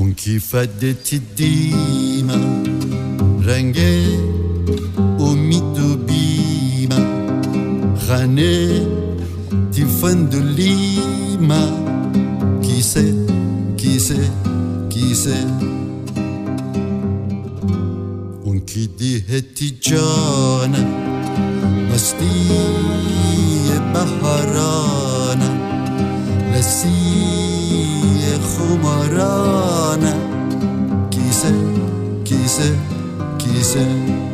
اون کیفدت دیمه رنگ امید و بیمه خانه تیفندلیمه کیسه کیسه کیسه اون کی دیهتی جانه مستی بهارانه لسی خمارانه کیسه کیسه کیسه